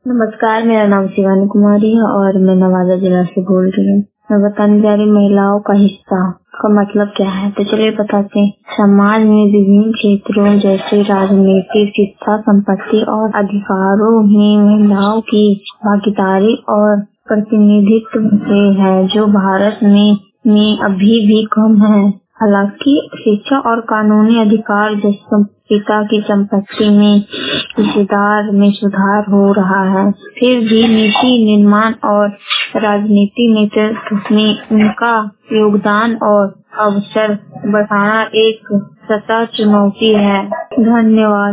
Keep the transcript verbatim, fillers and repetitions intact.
नमस्कार, मेरा नाम शिवानी कुमारी है और मैं नवादा जिला से बोल रही हूँ। मैं बताने जा रही महिलाओं का हिस्सा का मतलब क्या है। तो चलिए बताते हैं। समाज में विभिन्न क्षेत्रों जैसे राजनीति, शिक्षा, संपत्ति और अधिकारों में महिलाओं की भागीदारी और प्रतिनिधित्व है जो भारत में में अभी भी कम है। हालांकि शिक्षा और कानूनी अधिकार जैसे पिता की संपत्ति में हिस्सेदार में सुधार हो रहा है, फिर भी नीति निर्माण और राजनीति नेतृत्व में उनका योगदान और अवसर बढ़ाना एक सतत चुनौती है। धन्यवाद।